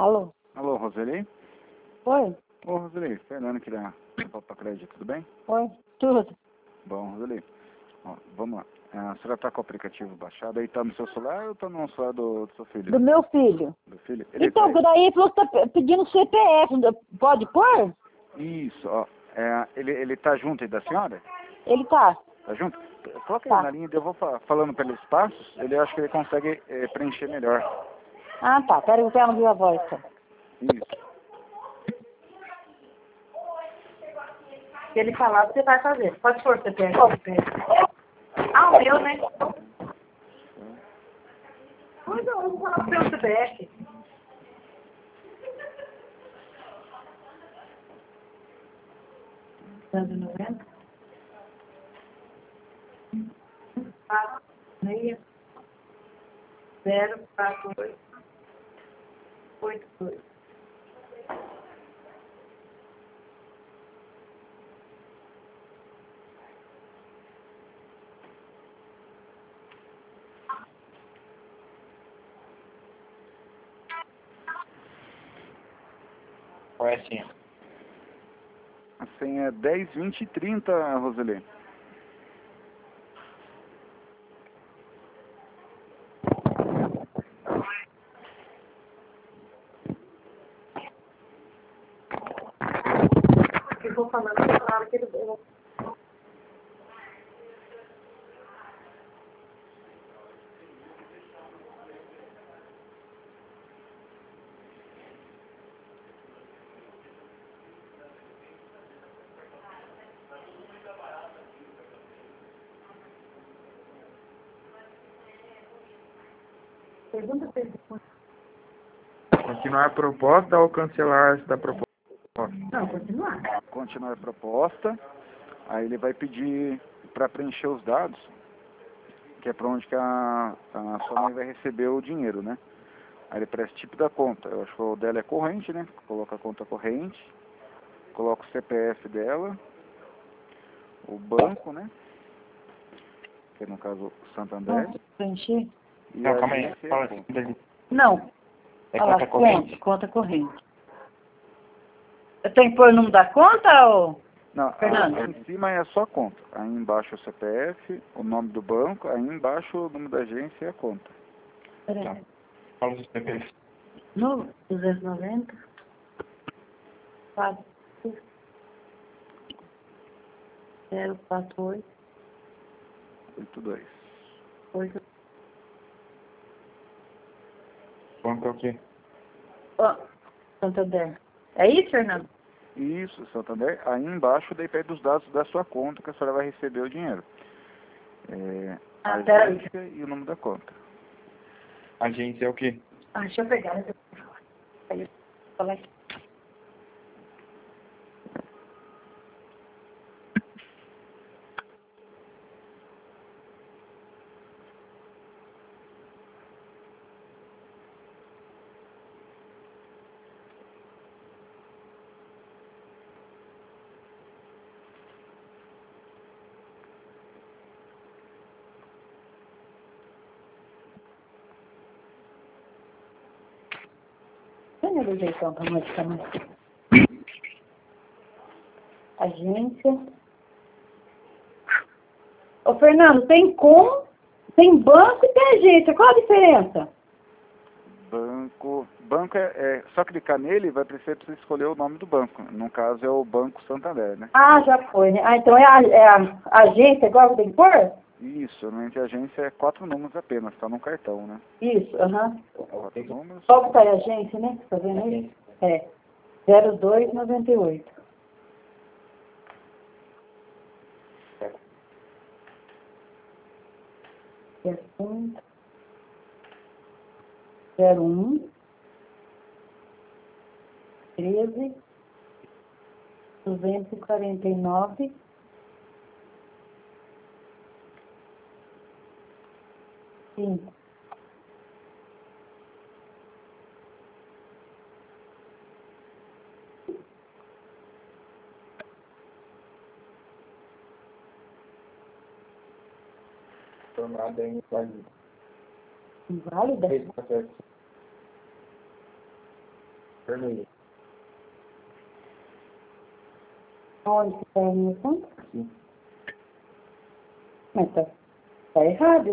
Alô? Alô, Roseli? Oi? Ô, Roseli, Fernando aqui da Copa Crédito, tudo bem? Oi? Tudo? Bom, Roseli, ó, vamos lá. A senhora tá com o aplicativo baixado aí, tá no seu celular ou tá no celular do seu filho? Do meu filho. Do filho? Ele Então, daí ele falou que tá pedindo CPF. Pode pôr? Isso, ó. Ele tá junto aí da senhora? Ele tá. Tá junto? Coloca Tá. aí na linha, eu vou falando pelos passos, ele acho que ele consegue preencher melhor. Ah, tá. Pera aí, eu não viu a voz, tá? Isso. Se ele falar, você vai fazer. Pode pôr CPF. Ah, o meu, né? Pois não, eu vou falar pro meu CPF. R$190. 6 048 82. Qual é a senha? A senha é 10, 20 e 30, Roseli. Eu vou falando na hora que ele... Pergunta pra ele. Continuar a proposta ou cancelar esta proposta? Não, continuar. Continuar a proposta, aí ele vai pedir para preencher os dados, que é para onde que a sua mãe vai receber o dinheiro, né? Aí ele presta tipo da conta, eu acho que o dela é corrente, né? Coloca a conta corrente, coloca o CPF dela, o banco, né? Que é no caso o Santander, Nossa, preencher? e Não, a calma aí. agência é Fala a conta. assim. Não. É Olha lá, conta corrente? Conta corrente. Eu tenho que pôr o número da conta ou... Não, Fernando? em cima é a sua conta, aí embaixo o CPF, o nome do banco, aí embaixo o nome da agência e a conta. Peraí. Fala os CPF. No 290. 4 048 82. 8. Banco é o quê? Ó, Santander. É isso, Fernando? Isso, Santander. Aí embaixo daí pede os dados da sua conta que a senhora vai receber o dinheiro. A peraí. agência e o nome da conta. Agência é o quê? Ah, deixa eu pegar. Aí eu vou falar aqui. Tem a rejeição para nós também. Agência. Ô, Fernando, tem banco e tem agência. Qual a diferença? Banco só clicar nele vai precisar escolher o nome do banco. No caso é o Banco Santander, né? Ah, já foi, né? Ah, então é a agência igual que tem que pôr? Isso, normalmente a agência é 4 números apenas, tá no cartão, né? Isso, aham. 4 números. Qual que tá aí a agência, né? Tá vendo aí? É. 0298. Um, 01 13 249 5. Formada em quase. Inválida? 3 processos. Vermelho. Onde que tá a minha conta? Mas tá errado.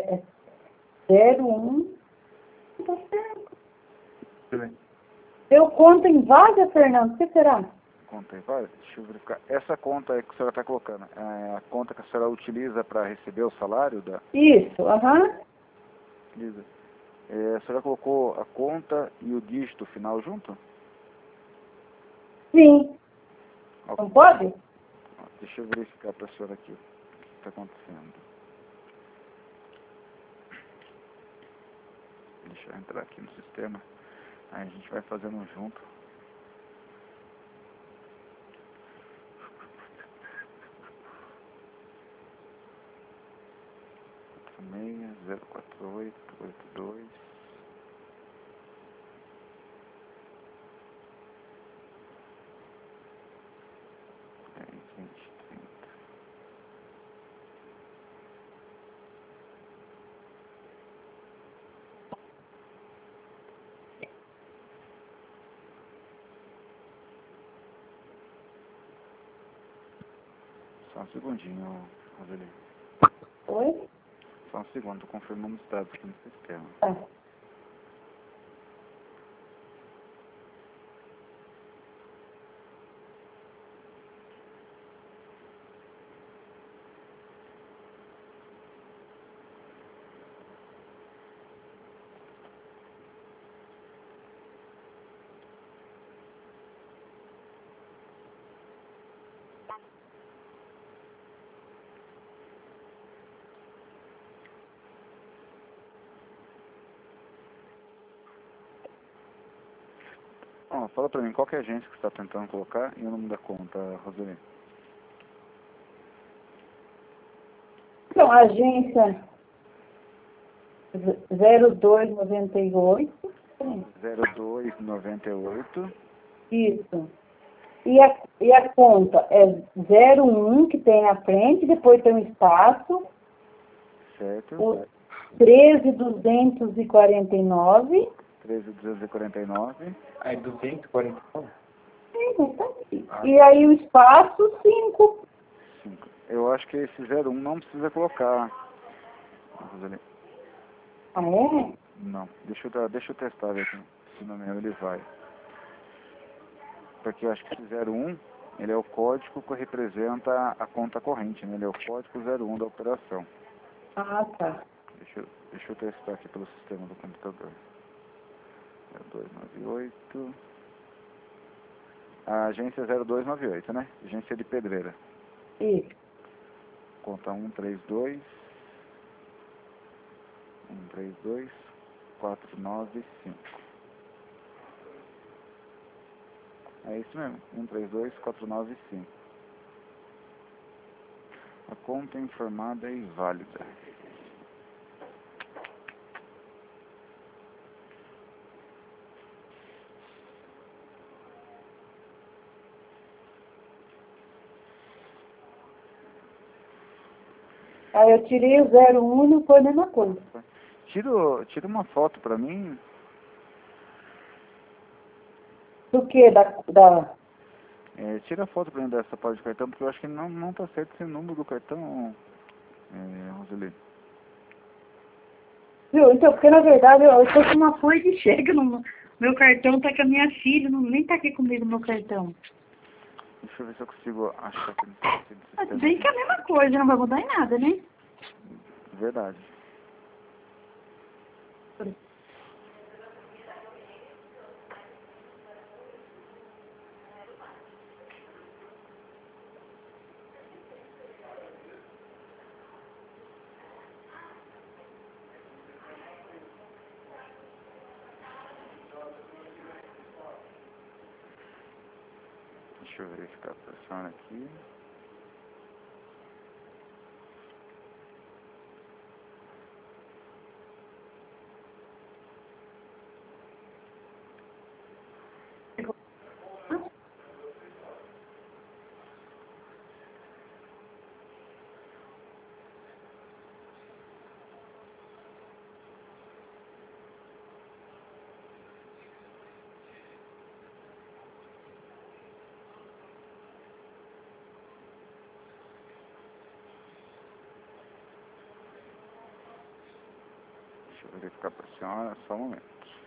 01. Tá certo. Tudo bem. Eu conto em vaga, Fernando. O que será? Conta aí, vai. Deixa eu verificar. Essa conta aí que a senhora está colocando, é a conta que a senhora utiliza para receber o salário da... Isso, aham. Utiliza. A senhora colocou a conta e o dígito final junto? Sim. Ó, Não pode? deixa eu verificar para a senhora aqui o que está acontecendo. Deixa eu entrar aqui no sistema. Aí a gente vai fazendo junto. 604882. É, 2030. Só um segundinho, Roseli. Oi? Só um segundo, tô confirmando os dados aqui no sistema. Tá. Ó, fala pra mim, qual que é a agência que você está tentando colocar e o nome da conta, Roseli? Então, a agência 0298. 0298, Isso. E a conta é 01, que tem na frente, depois tem um espaço, certo? o 13249. 13249. Aí 249. Sim, mas tá aqui. E aí o espaço 5. 5. Eu acho que esse 01 não precisa colocar, Roseli. Ah, é? Não, deixa eu testar, ver se no meu ele vai. Porque eu acho que esse 01, ele é o código que representa a conta corrente, né? Ele é o código 01 da operação. Ah, tá. Deixa eu testar aqui pelo sistema do computador. 0298. A agência é 0298, né? Agência de Pedreira. Isso. Conta 132 495. É isso mesmo, 132495. A conta informada é inválida. Aí eu tirei o 01 e não foi a mesma coisa. Tira uma foto pra mim. Do que? Tira a foto pra mim dessa parte do cartão, porque eu acho que não tá certo esse número do cartão, Roseli. Viu? Então, porque na verdade eu tô com uma folha de chega. Meu cartão tá com a minha filha, nem tá aqui comigo meu cartão. Deixa eu ver se eu consigo achar aqui no Mas sistema. bem que é a mesma coisa, não vai mudar em nada, né? Verdade. Deixa eu verificar a pressão aqui. Deixa eu verificar para a senhora, só um momento.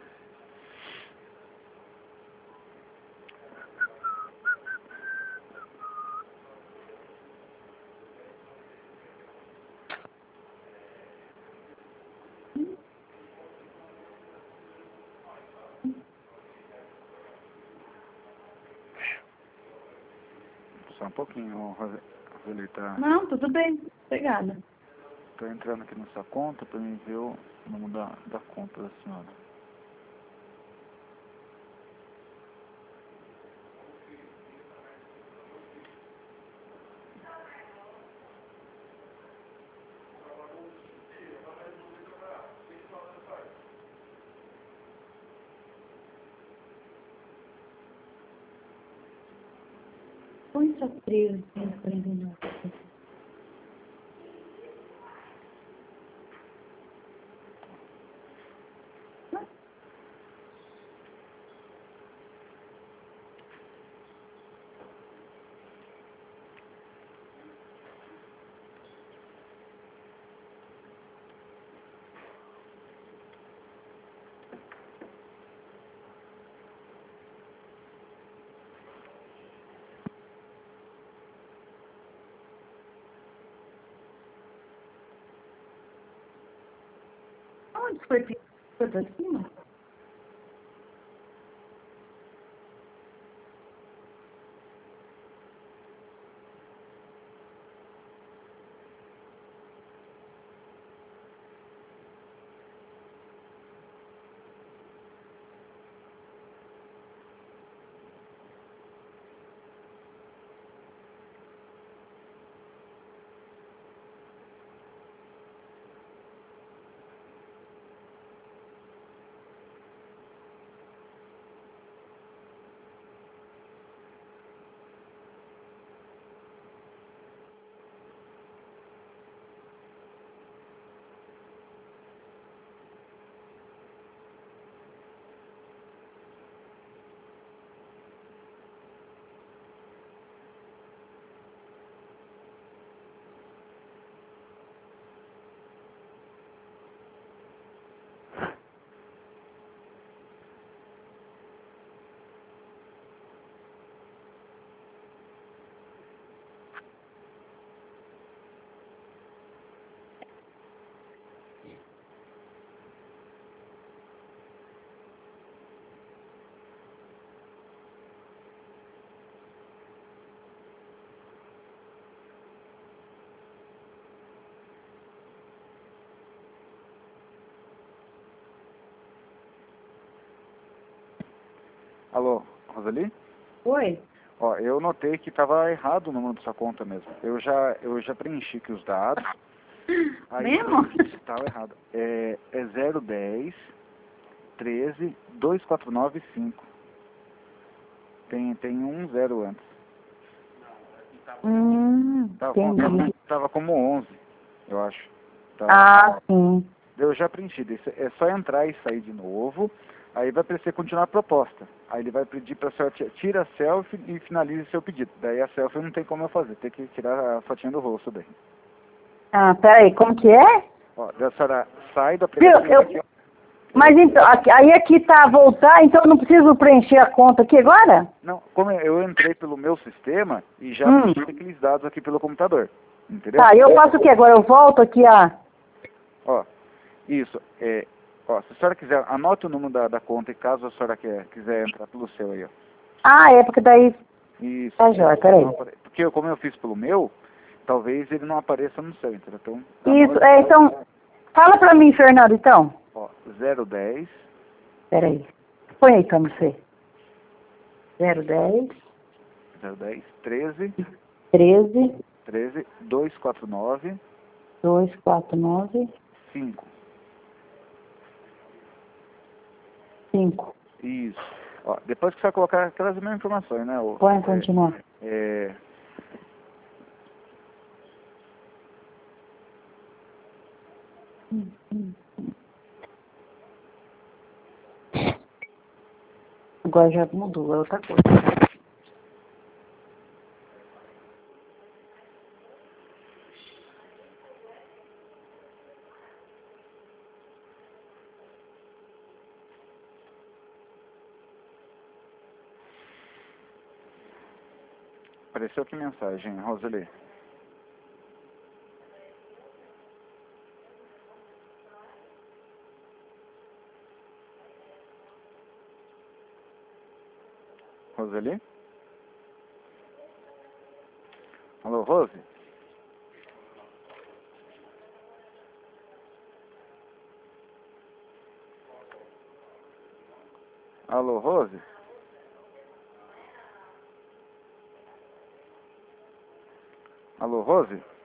Só um pouquinho, Roseli, tá? Não, tudo bem. Obrigada. Estou entrando aqui na sua conta para me ver o nome da conta da senhora. Põe essa 13,49. Onde foi? Foi pra cima? Alô, Roseli? Oi? Ó, eu notei que estava errado o número da sua conta mesmo. Eu já preenchi aqui os dados. Aí Mesmo? estava errado. É 010 13 249 5. Tem um zero antes. Entendi. Tava como 11, eu acho. Tá. Ah, sim. Eu já preenchi. É só entrar e sair de novo. Aí vai aparecer continuar a proposta. Aí ele vai pedir para a senhora tira a selfie e finalize seu pedido. Daí a selfie não tem como eu fazer. Tem que tirar a fotinha do rosto daí. Ah, peraí, como que é? Ó, daí a senhora sai do Viu, aplicativo aqui, ó. mas então, aí aqui tá voltar, então eu não preciso preencher a conta aqui agora? Não, como eu entrei pelo meu sistema e já preenchi aqueles dados aqui pelo computador. Entendeu? Tá, eu faço o quê? Agora eu volto aqui Ó, isso. Ó, se a senhora quiser, anote o número da conta e caso a senhora quiser entrar pelo seu aí, ó. Ah, é, porque daí... Isso. Tá jóia, peraí. Porque como eu fiz pelo meu, talvez ele não apareça no seu, entendeu? Então, Isso, então... Fala pra mim, Fernando, então. Ó, 010... Peraí. Põe aí pra você. 010... 010 13 13 249 249 5. 5. Isso. Ó, depois que você vai colocar aquelas mesmas informações, né? Põe continuar. Agora já mudou, é outra coisa. Apareceu que mensagem, Roseli? Roseli? Alô, Rose? Alô, Rose? Alô, Rose?